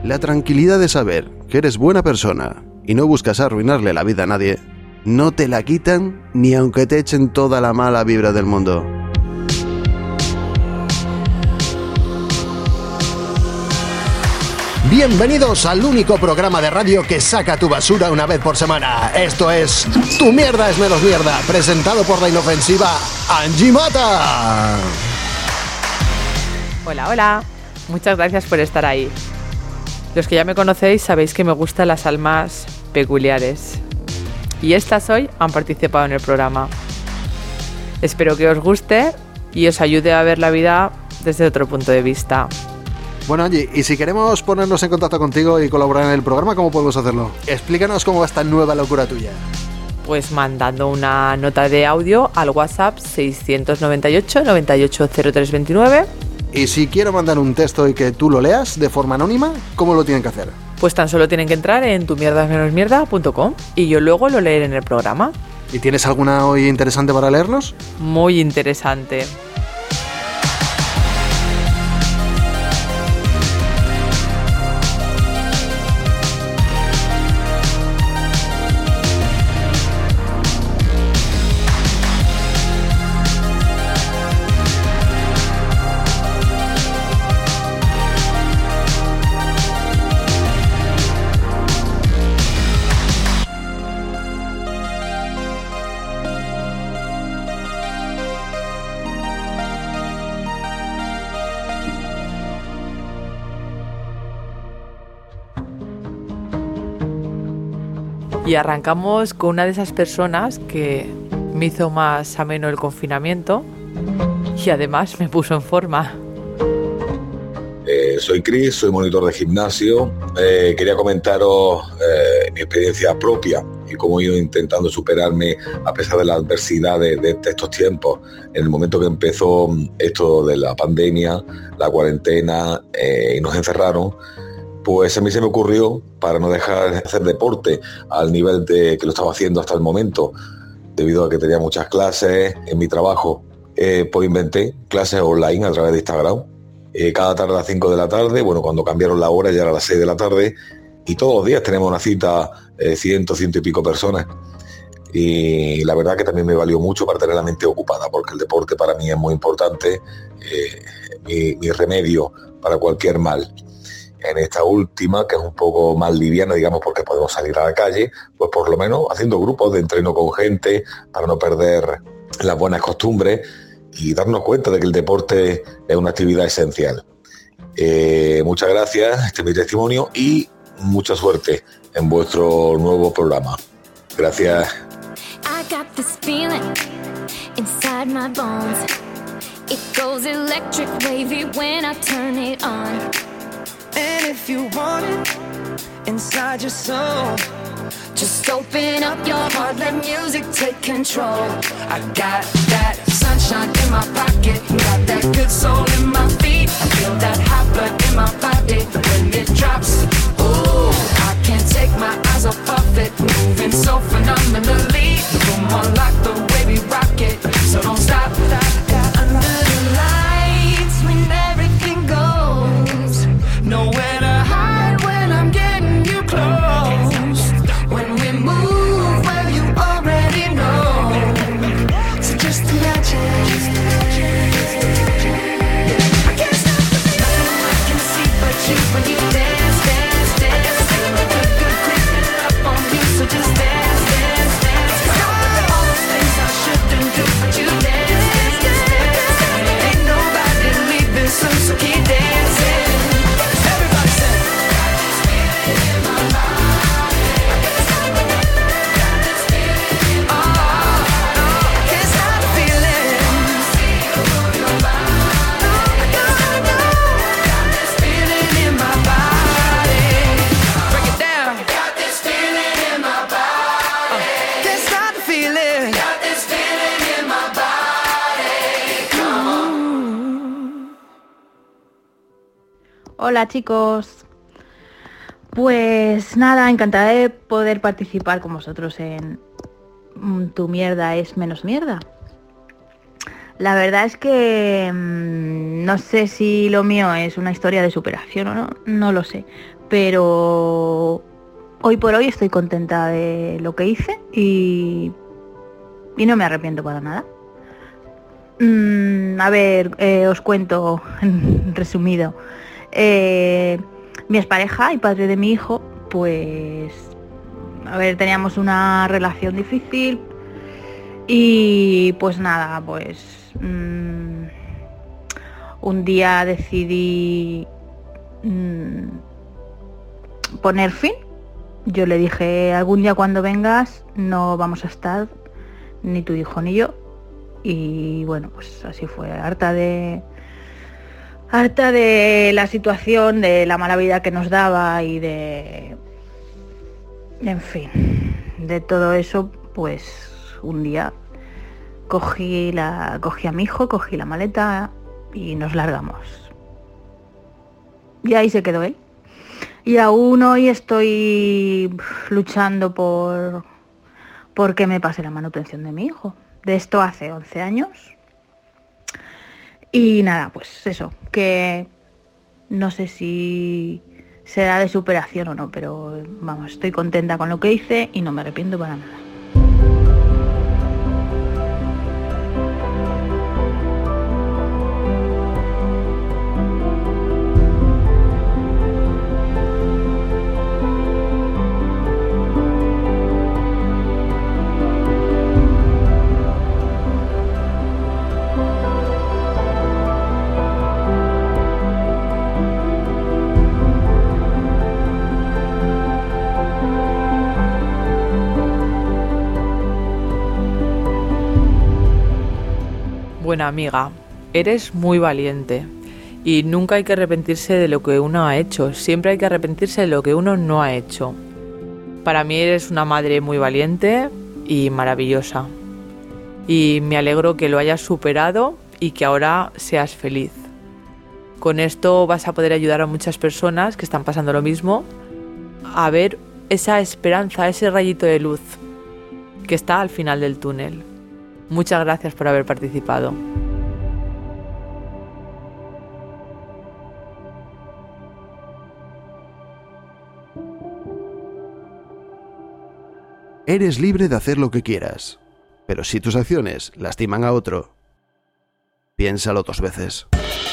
La tranquilidad de saber que eres buena persona y no buscas arruinarle la vida a nadie, no te la quitan ni aunque te echen toda la mala vibra del mundo. Bienvenidos al único programa de radio que saca tu basura una vez por semana. Esto es Tu Mierda es Menos Mierda, presentado por la inofensiva Angie Mata. Hola, hola. Muchas gracias por estar ahí. Los que ya me conocéis sabéis que me gustan las almas peculiares. Y estas hoy han participado en el programa. Espero que os guste y os ayude a ver la vida desde otro punto de vista. Bueno, Angie, y si queremos ponernos en contacto contigo y colaborar en el programa, ¿cómo podemos hacerlo? Explícanos cómo va esta nueva locura tuya. Pues mandando una nota de audio al WhatsApp 698 98 0329. Y si quiero mandar un texto y que tú lo leas de forma anónima, ¿cómo lo tienen que hacer? Pues tan solo tienen que entrar en tumierdasmenosmierda.com y yo luego lo leeré en el programa. ¿Y tienes alguna hoy interesante para leernos? Muy interesante. Y arrancamos con una de esas personas que me hizo más ameno el confinamiento y además me puso en forma. Soy Chris, soy monitor de gimnasio. Quería comentaros mi experiencia propia y cómo he ido intentando superarme a pesar de la adversidad de estos tiempos. En el momento que empezó esto de la pandemia, la cuarentena y nos encerraron, pues a mí se me ocurrió, para no dejar de hacer deporte al nivel de que lo estaba haciendo hasta el momento, debido a que tenía muchas clases en mi trabajo, pues inventé clases online a través de Instagram. Cada tarde a las 5 de la tarde, bueno, cuando cambiaron la hora ya era a las 6 de la tarde, y todos los días tenemos una cita, 100 y pico personas. Y la verdad que también me valió mucho para tener la mente ocupada, porque el deporte para mí es muy importante, mi remedio para cualquier mal. En esta última, que es un poco más liviana, digamos, porque podemos salir a la calle, pues por lo menos haciendo grupos de entreno con gente para no perder las buenas costumbres y darnos cuenta de que el deporte es una actividad esencial. Muchas gracias, este es mi testimonio y mucha suerte en vuestro nuevo programa. Gracias. I got this feeling inside my bones. It goes electric wavy when I turn it on. And if you want it inside your soul, Just open up your heart, let music take control. I got that sunshine in my pocket, got that good soul in my feet. I feel that hot blood in my body when it drops. Ooh, I can't take my eyes off of it, moving so phenomenally. Come on, like the way we rock it, so don't stop. Under the lights when everything goes, nowhere to hide when I'm getting you close. When we move, well you already know. So just imagine. I can't stop the feeling. I can see but you when you dance, dance, dance. Feel the good creeping up on you. So just dance, dance, dance. All those things I shouldn't do, but you dance, dance, dance. Ain't nobody leaving soon, so keep dancing. Everybody say. Got this feeling in my body. Hola chicos, pues nada, encantada de poder participar con vosotros en Tu Mierda es Menos Mierda. La verdad es que no sé si lo mío es una historia de superación o no, no lo sé. Pero hoy por hoy estoy contenta de lo que hice y no me arrepiento para nada. A ver, os cuento en resumido. Mi expareja y padre de mi hijo, pues, a ver, teníamos una relación difícil y pues nada, pues un día decidí poner fin. Yo le dije, algún día cuando vengas no vamos a estar ni tu hijo ni yo. Y bueno, pues así fue, harta de la situación, de la mala vida que nos daba y en fin, de todo eso, pues un día cogí a mi hijo, cogí la maleta y nos largamos. Y ahí se quedó él. Y aún hoy estoy luchando por que me pase la manutención de mi hijo. De esto hace 11 años. Y nada, pues eso, que no sé si será de superación o no, pero vamos, estoy contenta con lo que hice y no me arrepiento para nada. Buena amiga, eres muy valiente y nunca hay que arrepentirse de lo que uno ha hecho, siempre hay que arrepentirse de lo que uno no ha hecho. Para mí eres una madre muy valiente y maravillosa y me alegro que lo hayas superado y que ahora seas feliz. Con esto vas a poder ayudar a muchas personas que están pasando lo mismo a ver esa esperanza, ese rayito de luz que está al final del túnel. Muchas gracias por haber participado. Eres libre de hacer lo que quieras, pero si tus acciones lastiman a otro, piénsalo 2 veces.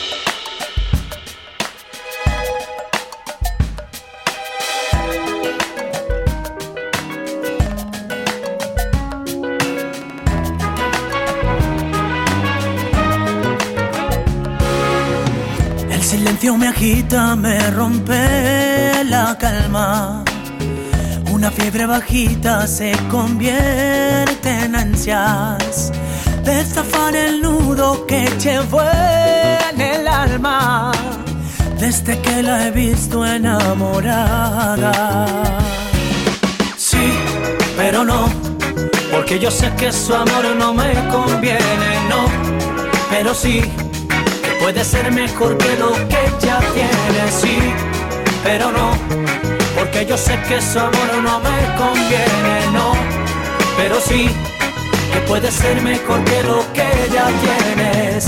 El silencio me agita, me rompe la calma. Una fiebre bajita se convierte en ansias de zafar el nudo que llevo en el alma desde que la he visto enamorada. Sí, pero no, porque yo sé que su amor no me conviene, no, pero sí, que puede ser mejor que lo que ella tiene, sí, pero no, porque yo sé que su amor no me conviene, no, pero sí, que puede ser mejor que lo que ya tienes.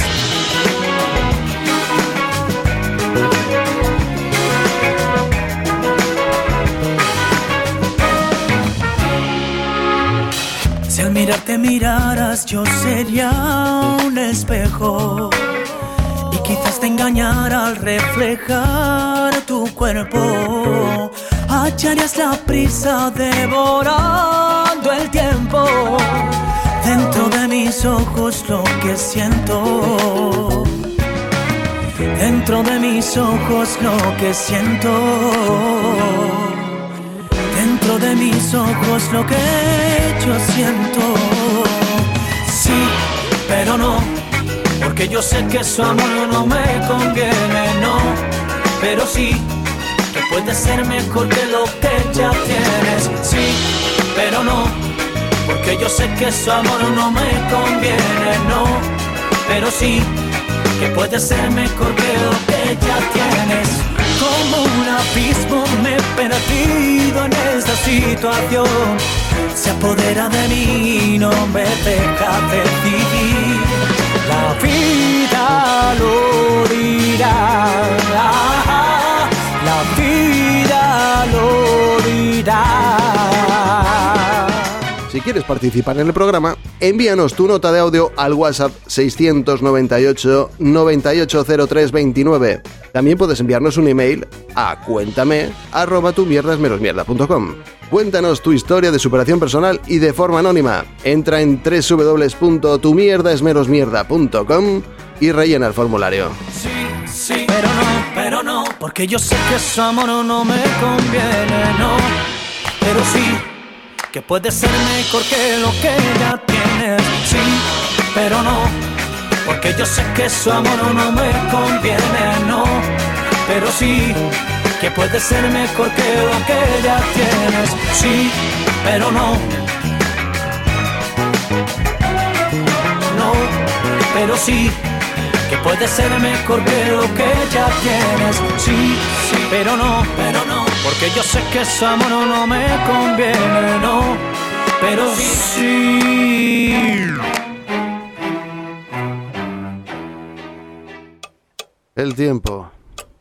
Si al mirarte miraras yo sería un espejo y quizás te engañara al reflejar tu cuerpo. Hallarías la prisa devorando el tiempo. Dentro de mis ojos lo que siento. Dentro de mis ojos lo que siento. Dentro de mis ojos lo que yo siento. Sí, pero no, porque yo sé que su amor no me conviene, no, pero sí, que puede ser mejor que lo que ya tienes, sí, pero no, porque yo sé que su amor no me conviene, no, pero sí, que puede ser mejor que lo que ya tienes. Como un abismo me he perdido en esta situación, se apodera de mí y no me deja decidir. La vida lo dirá. La vida lo dirá. Si quieres participar en el programa, envíanos tu nota de audio al WhatsApp 698 980329. También puedes enviarnos un email a cuéntame@tumierdasmenosmierda.com. Cuéntanos tu historia de superación personal y de forma anónima. Entra en www.tumierdasmenosmierda.com y rellena el formulario. Sí, pero no, porque yo sé que su amor no me conviene, no. Pero sí, que puede ser mejor que lo que ya tienes. Sí, pero no, porque yo sé que su amor no me conviene, no. Pero sí, que puede ser mejor que lo que ya tienes. Sí, pero no. No, pero sí, que puede ser mejor que lo que ya tienes. Sí, pero no, porque yo sé que su amor no me conviene, no. Pero sí. El tiempo.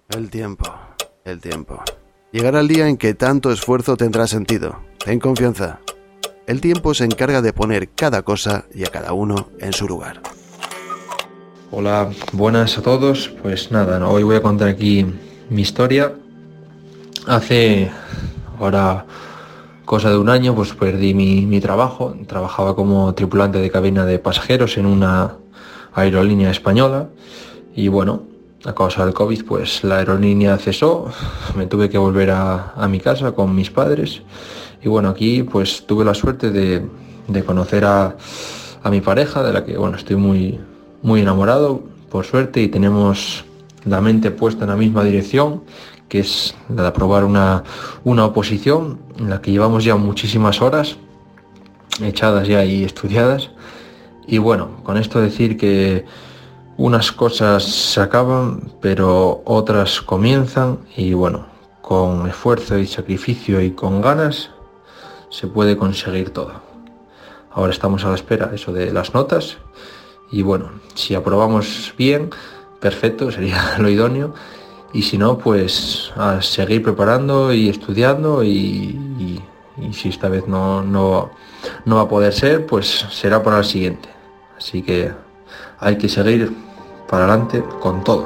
Llegará el día en que tanto esfuerzo tendrá sentido. Ten confianza. El tiempo se encarga de poner cada cosa y a cada uno en su lugar. Hola, buenas a todos. Pues nada, hoy voy a contar aquí mi historia. Hace ahora cosa de un año pues perdí mi trabajo. Trabajaba como tripulante de cabina de pasajeros en una aerolínea española y bueno, a causa del COVID pues la aerolínea cesó. Me tuve que volver a mi casa con mis padres y bueno, aquí pues tuve la suerte de conocer a mi pareja, de la que bueno, estoy muy enamorado por suerte, y tenemos la mente puesta en la misma dirección, que es la de aprobar una oposición en la que llevamos ya muchísimas horas echadas ya y estudiadas. Y bueno, con esto decir que unas cosas se acaban, pero otras comienzan, y bueno, con esfuerzo y sacrificio y con ganas se puede conseguir todo. Ahora estamos a la espera eso de las notas, y bueno, si aprobamos bien, perfecto, sería lo idóneo, y si no, pues a seguir preparando y estudiando, y si esta vez no va a poder ser, pues será para la siguiente. Así que hay que seguir para adelante con todo.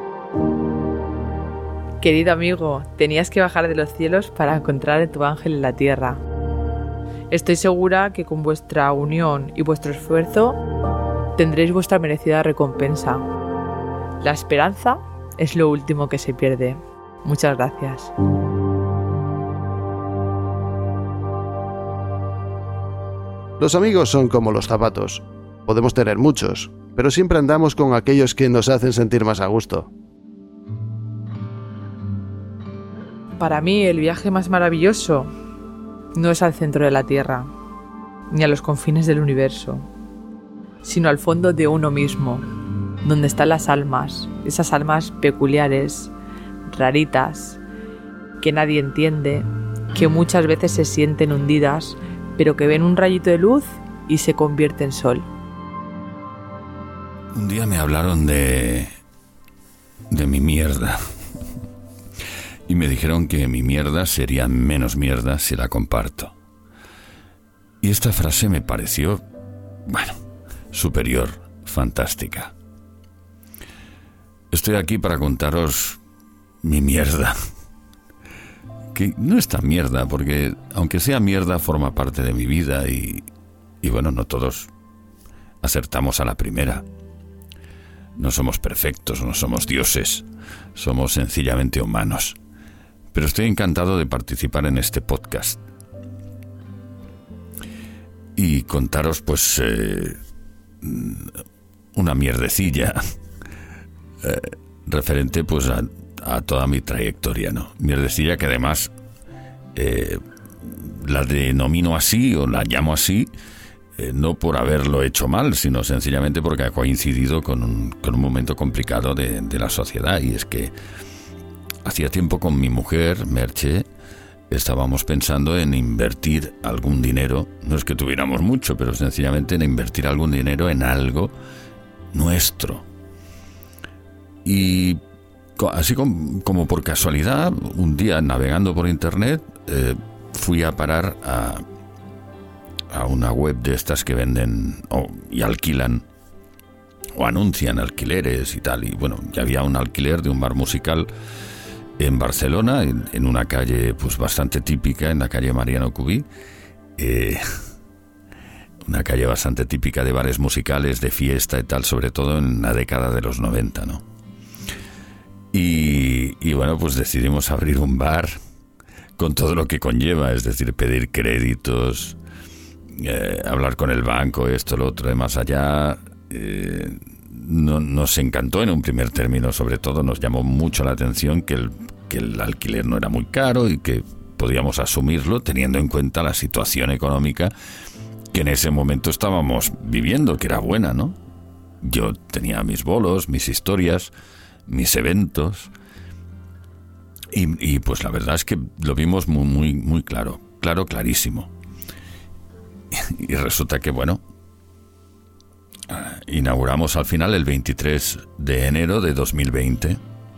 Querido amigo, tenías que bajar de los cielos para encontrar a tu ángel en la tierra. Estoy segura que con vuestra unión y vuestro esfuerzo tendréis vuestra merecida recompensa. La esperanza es lo último que se pierde. Muchas gracias. Los amigos son como los zapatos. Podemos tener muchos, pero siempre andamos con aquellos que nos hacen sentir más a gusto. Para mí, el viaje más maravilloso no es al centro de la Tierra, ni a los confines del universo, sino al fondo de uno mismo, donde están las almas, esas almas peculiares, raritas, que nadie entiende, que muchas veces se sienten hundidas, pero que ven un rayito de luz y se convierte en sol. Un día me hablaron de mi mierda. Y me dijeron que mi mierda sería menos mierda si la comparto. Y esta frase me pareció, bueno, superior, fantástica. Estoy aquí para contaros mi mierda. Que no es tan mierda, porque aunque sea mierda, forma parte de mi vida y bueno, no todos acertamos a la primera. No somos perfectos, no somos dioses, somos sencillamente humanos. Pero estoy encantado de participar en este podcast y contaros pues una mierdecilla referente pues a toda mi trayectoria, ¿no? Mierdecilla que además la denomino así o la llamo así no por haberlo hecho mal, sino sencillamente porque ha coincidido con un momento complicado de la sociedad, y es que hacía tiempo con mi mujer, Merche, estábamos pensando en invertir algún dinero, no es que tuviéramos mucho, pero sencillamente en invertir algún dinero en algo nuestro. Y así como por casualidad, un día navegando por internet, fui a parar a una web de estas que venden y alquilan o anuncian alquileres y tal. Y bueno, ya había un alquiler de un bar musical en Barcelona, en una calle pues bastante típica, en la calle Mariano Cubí, una calle bastante típica de bares musicales, de fiesta y tal, sobre todo en la década de los 90, ¿no? Y bueno, pues decidimos abrir un bar con todo lo que conlleva, es decir, pedir créditos, hablar con el banco, esto, lo otro, de más allá. Nos encantó en un primer término, sobre todo nos llamó mucho la atención que el alquiler no era muy caro y que podíamos asumirlo teniendo en cuenta la situación económica que en ese momento estábamos viviendo, que era buena, ¿no? Yo tenía mis bolos, mis historias, mis eventos y pues la verdad es que lo vimos muy clarísimo. Y resulta que, bueno, inauguramos al final el 23 de enero de 2020.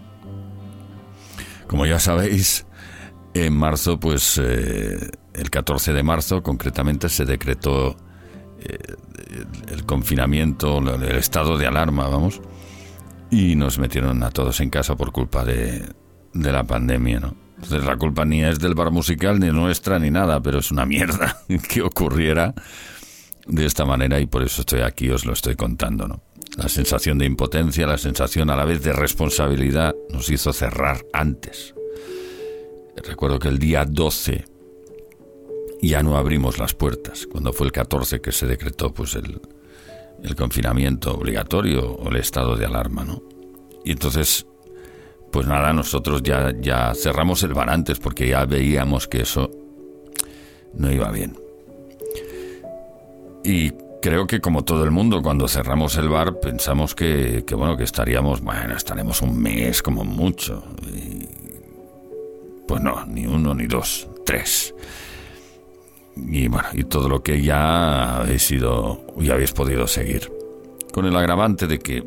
Como ya sabéis, en marzo, pues el 14 de marzo concretamente se decretó el confinamiento, el estado de alarma, vamos, y nos metieron a todos en casa por culpa de la pandemia, ¿no? Entonces la culpa ni es del bar musical, ni nuestra, ni nada, pero es una mierda que ocurriera de esta manera y por eso estoy aquí, os lo estoy contando, ¿no? La sensación de impotencia, la sensación a la vez de responsabilidad nos hizo cerrar antes. Recuerdo que el día 12 ya no abrimos las puertas, cuando fue el 14 que se decretó pues el confinamiento obligatorio o el estado de alarma, ¿no? Y entonces, pues nada, nosotros ya cerramos el bar antes porque ya veíamos que eso no iba bien. Y creo que como todo el mundo, cuando cerramos el bar pensamos que estaremos un mes como mucho. Y pues no, ni 1 ni 2, 3. Y bueno, y todo lo que ya habéis podido seguir. Con el agravante de que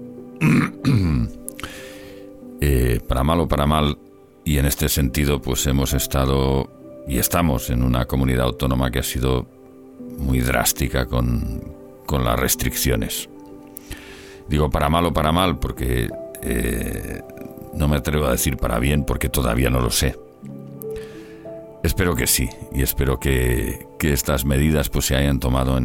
para mal o para mal, y en este sentido pues hemos estado y estamos en una comunidad autónoma que ha sido muy drástica con las restricciones. Digo para mal o para mal porque no me atrevo a decir para bien porque todavía no lo sé. Espero que sí, y espero que estas medidas pues se hayan tomado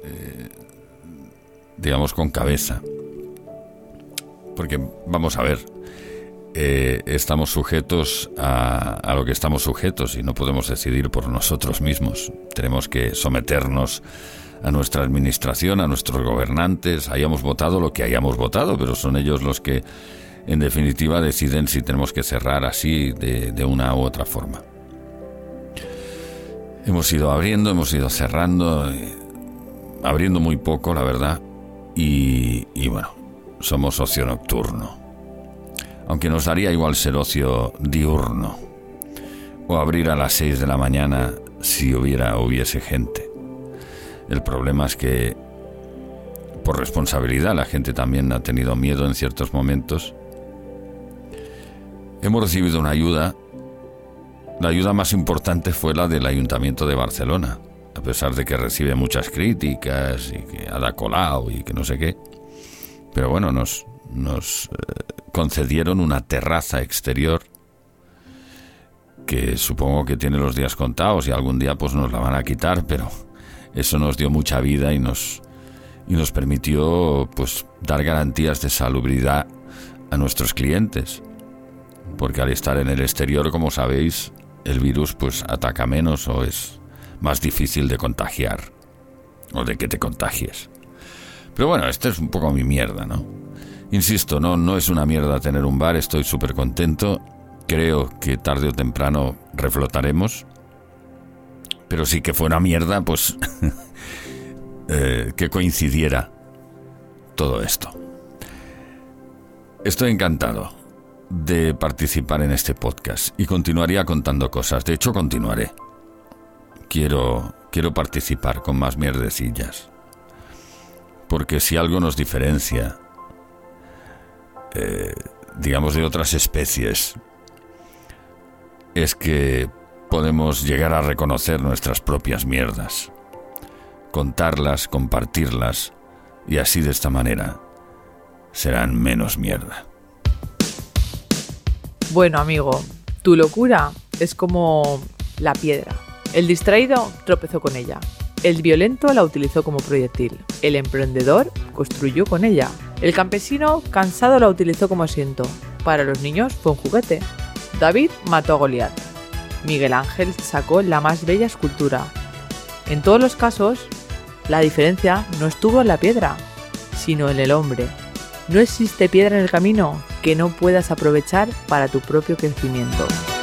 digamos con cabeza. Porque vamos a ver, estamos sujetos a lo que estamos sujetos y no podemos decidir por nosotros mismos. Tenemos que someternos a nuestra administración, a nuestros gobernantes, hayamos votado lo que hayamos votado, pero son ellos los que en definitiva deciden si tenemos que cerrar así de una u otra forma. Hemos ido abriendo, hemos ido cerrando, abriendo muy poco, la verdad, y bueno, somos ocio nocturno. Aunque nos daría igual ser ocio diurno o abrir a las 6 de la mañana si hubiese gente. El problema es que por responsabilidad la gente también ha tenido miedo en ciertos momentos. Hemos recibido una ayuda. La ayuda más importante fue la del Ayuntamiento de Barcelona, a pesar de que recibe muchas críticas y que ha da colao y que no sé qué. Pero bueno, nos concedieron una terraza exterior que supongo que tiene los días contados y algún día pues nos la van a quitar, pero eso nos dio mucha vida y nos permitió pues dar garantías de salubridad a nuestros clientes, porque al estar en el exterior, como sabéis, el virus pues ataca menos o es más difícil de contagiar o de que te contagies. Pero bueno, esta es un poco mi mierda, ¿no? Insisto, no es una mierda tener un bar, estoy súper contento. Creo que tarde o temprano reflotaremos. Pero sí que fue una mierda, pues, que coincidiera todo esto. Estoy encantado de participar en este podcast y continuaría contando cosas. De hecho, continuaré. Quiero participar con más mierdecillas. Porque si algo nos diferencia digamos, de otras especies, es que podemos llegar a reconocer nuestras propias mierdas, contarlas, compartirlas, y así de esta manera serán menos mierda. Bueno, amigo, tu locura es como la piedra. El distraído tropezó con ella. El violento la utilizó como proyectil. El emprendedor construyó con ella. El campesino cansado la utilizó como asiento. Para los niños fue un juguete. David mató a Goliat. Miguel Ángel sacó la más bella escultura. En todos los casos, la diferencia no estuvo en la piedra, sino en el hombre. No existe piedra en el camino que no puedas aprovechar para tu propio crecimiento.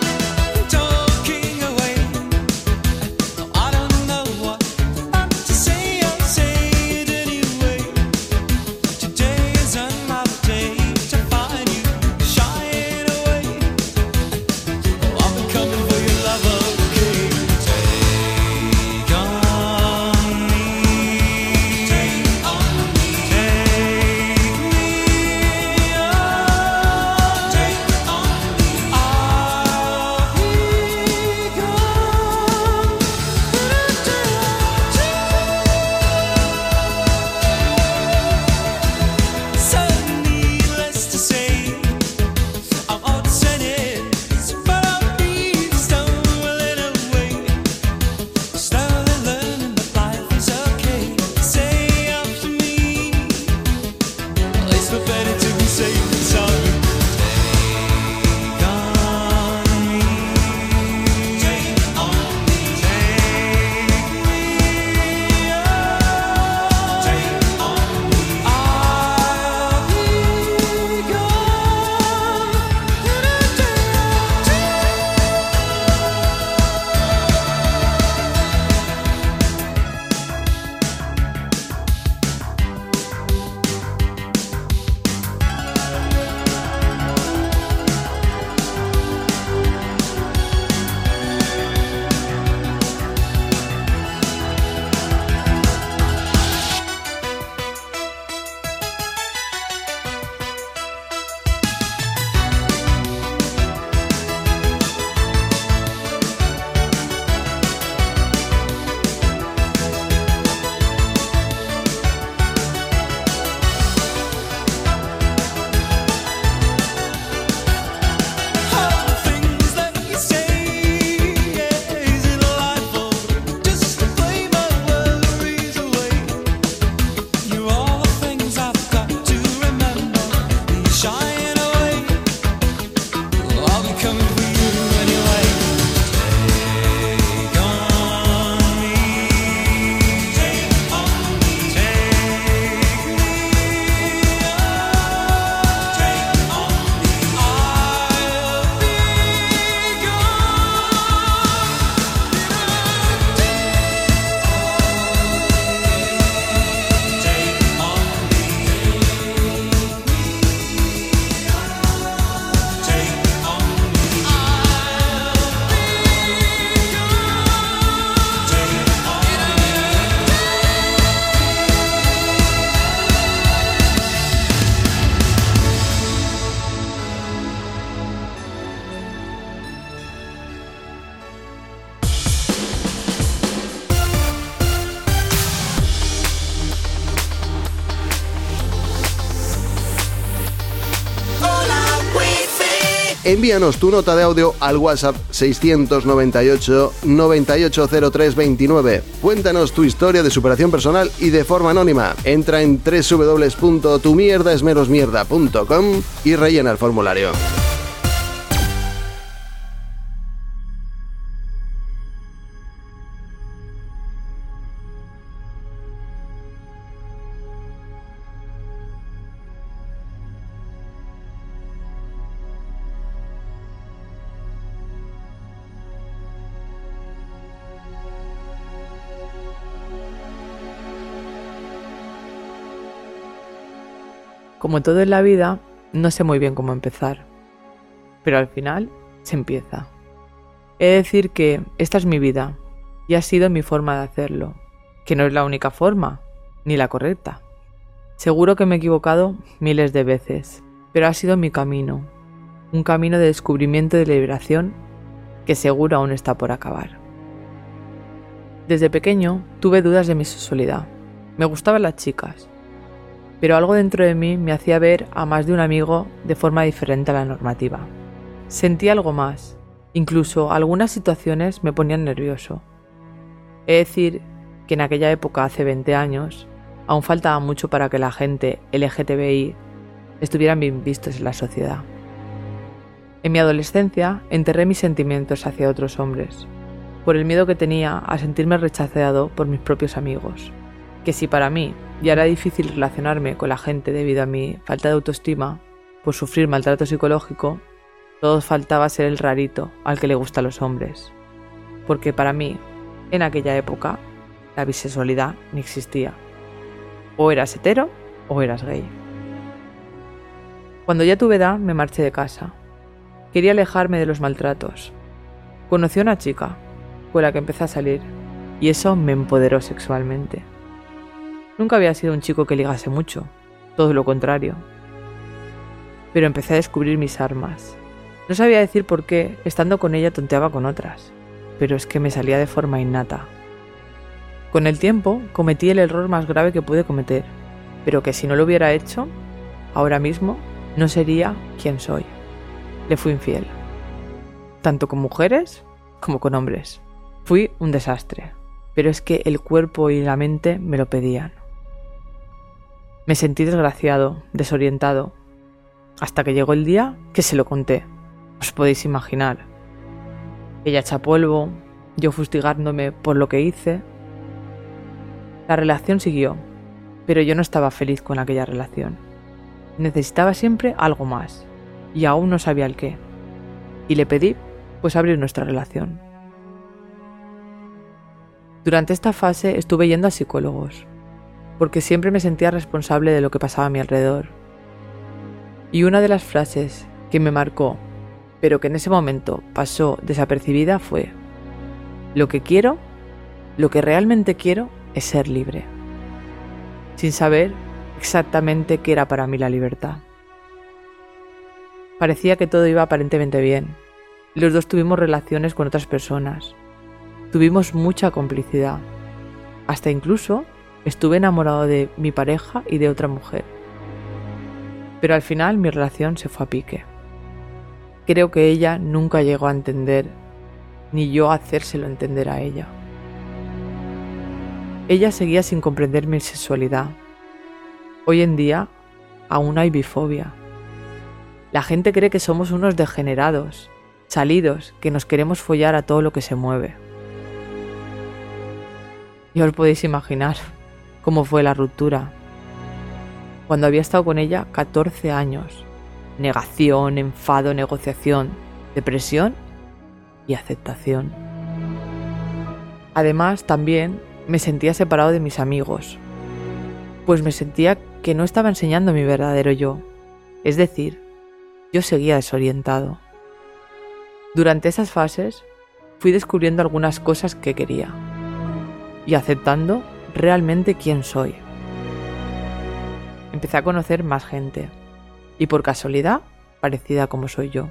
Envíanos tu nota de audio al WhatsApp 698 980329. Cuéntanos tu historia de superación personal y de forma anónima. Entra en www.tumierdasmenosmierda.com y rellena el formulario. Como todo en la vida, no sé muy bien cómo empezar, pero al final se empieza. He de decir que esta es mi vida y ha sido mi forma de hacerlo, que no es la única forma, ni la correcta. Seguro que me he equivocado miles de veces, pero ha sido mi camino, un camino de descubrimiento y de liberación que seguro aún está por acabar. Desde pequeño tuve dudas de mi sexualidad. Me gustaban las chicas, pero algo dentro de mí me hacía ver a más de un amigo de forma diferente a la normativa. Sentí algo más, incluso algunas situaciones me ponían nervioso. He de decir que en aquella época, hace 20 años, aún faltaba mucho para que la gente LGTBI estuvieran bien vistos en la sociedad. En mi adolescencia enterré mis sentimientos hacia otros hombres, por el miedo que tenía a sentirme rechazado por mis propios amigos, que si para mí ya era difícil relacionarme con la gente debido a mi falta de autoestima, por sufrir maltrato psicológico, todo faltaba ser el rarito al que le gustan los hombres, porque para mí, en aquella época, la bisexualidad ni existía. O eras hetero o eras gay. Cuando ya tuve edad, me marché de casa. Quería alejarme de los maltratos. Conocí a una chica con la que empecé a salir y eso me empoderó sexualmente. Nunca había sido un chico que ligase mucho, todo lo contrario. Pero empecé a descubrir mis armas. No sabía decir por qué, estando con ella tonteaba con otras, pero es que me salía de forma innata. Con el tiempo cometí el error más grave que pude cometer, pero que si no lo hubiera hecho, ahora mismo no sería quien soy. Le fui infiel, tanto con mujeres como con hombres. Fui un desastre, pero es que el cuerpo y la mente me lo pedían. Me sentí desgraciado, desorientado, hasta que llegó el día que se lo conté. Os podéis imaginar. Ella echa polvo, yo fustigándome por lo que hice. La relación siguió, pero yo no estaba feliz con aquella relación. Necesitaba siempre algo más, y aún no sabía el qué. Y le pedí, pues, abrir nuestra relación. Durante esta fase estuve yendo a psicólogos, porque siempre me sentía responsable de lo que pasaba a mi alrededor. Y una de las frases que me marcó, pero que en ese momento pasó desapercibida, fue: lo que quiero, lo que realmente quiero, es ser libre, sin saber exactamente qué era para mí la libertad. Parecía que todo iba aparentemente bien. Los dos tuvimos relaciones con otras personas. Tuvimos mucha complicidad. Hasta incluso estuve enamorado de mi pareja y de otra mujer. Pero al final mi relación se fue a pique. Creo que ella nunca llegó a entender, ni yo a hacérselo entender a ella. Ella seguía sin comprender mi sexualidad. Hoy en día aún hay bifobia. La gente cree que somos unos degenerados, salidos, que nos queremos follar a todo lo que se mueve. Ya os podéis imaginar cómo fue la ruptura. Cuando había estado con ella 14 años. Negación, enfado, negociación, depresión y aceptación. Además, también me sentía separado de mis amigos, pues me sentía que no estaba enseñando mi verdadero yo. Es decir, yo seguía desorientado. Durante esas fases fui descubriendo algunas cosas que quería y aceptando realmente quién soy. Empecé a conocer más gente y por casualidad parecida como soy yo.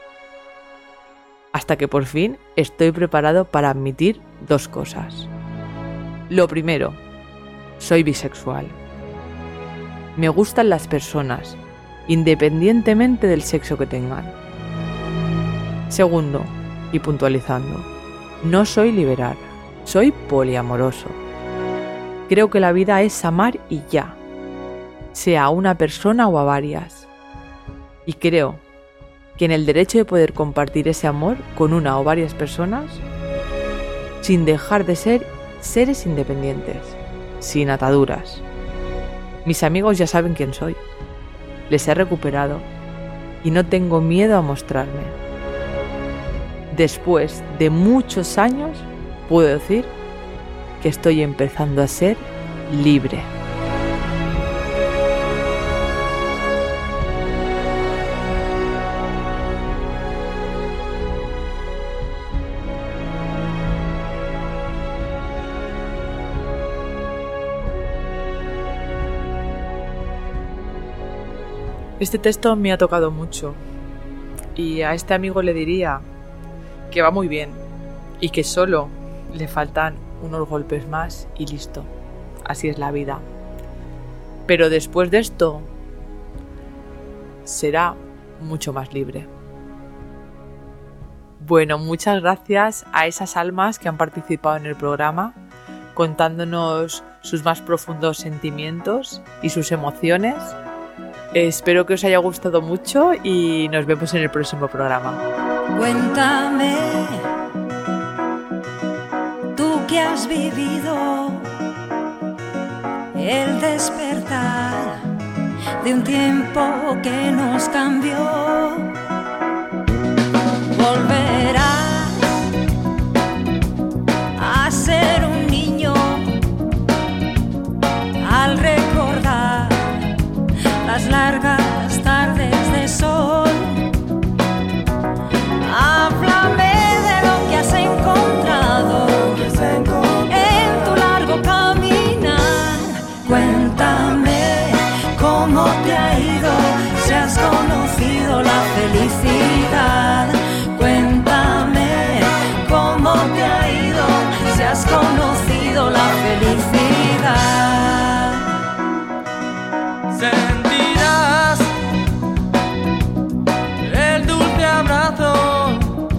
Hasta que por fin estoy preparado para admitir dos cosas. Lo primero, soy bisexual. Me gustan las personas, independientemente del sexo que tengan. Segundo, y puntualizando, no soy liberal, soy poliamoroso. Creo que la vida es amar y ya, sea a una persona o a varias. Y creo que en el derecho de poder compartir ese amor con una o varias personas, sin dejar de ser seres independientes, sin ataduras. Mis amigos ya saben quién soy. Les he recuperado y no tengo miedo a mostrarme. Después de muchos años, puedo decir que estoy empezando a ser libre. Este texto me ha tocado mucho y a este amigo le diría que va muy bien y que solo le faltan unos golpes más y listo. Así es la vida. Pero después de esto será mucho más libre. Bueno, muchas gracias a esas almas que han participado en el programa, contándonos sus más profundos sentimientos y sus emociones. Espero que os haya gustado mucho y nos vemos en el próximo programa. Cuéntame, tú que has vivido el despertar de un tiempo que nos cambió. Volverás a ser un niño al recordar las largas tardes de sol. Háblame de lo que has encontrado en tu largo caminar. Cuéntame cómo te ha ido, si has conocido la felicidad. Cuéntame cómo te ha ido, si has conocido la felicidad. Sentirás el dulce abrazo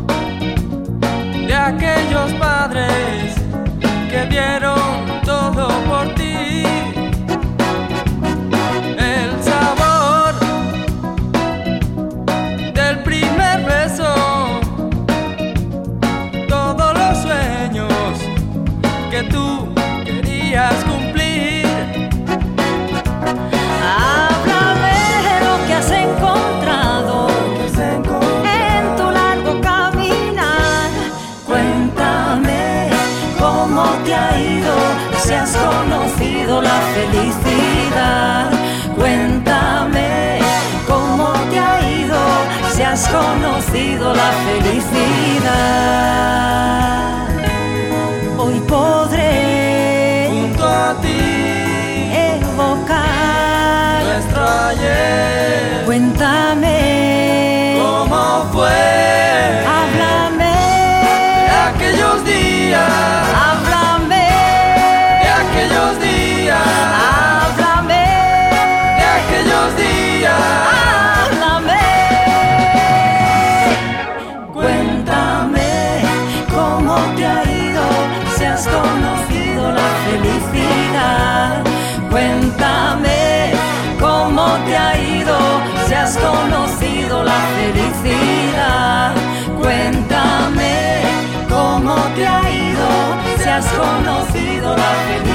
de aquellos padres que dieron todo por ti. El sabor del primer beso, todos los sueños que tú querías cumplir. Háblame de lo que has encontrado en tu largo caminar. Cuéntame cómo te ha ido, si has conocido la felicidad. Cuéntame cómo te ha ido, si has conocido la felicidad. Hoy podré junto a ti evocar nuestro ayer. Cuéntame cómo fue. Háblame de aquellos días. Háblame de aquellos días. Háblame de aquellos días. Háblame. Cuéntame cómo te ha ido, si has conocido la felicidad. Cuéntame cómo te ha ido, si has conocido la felicidad. Cuéntame cómo te ha ido, si has conocido la felicidad.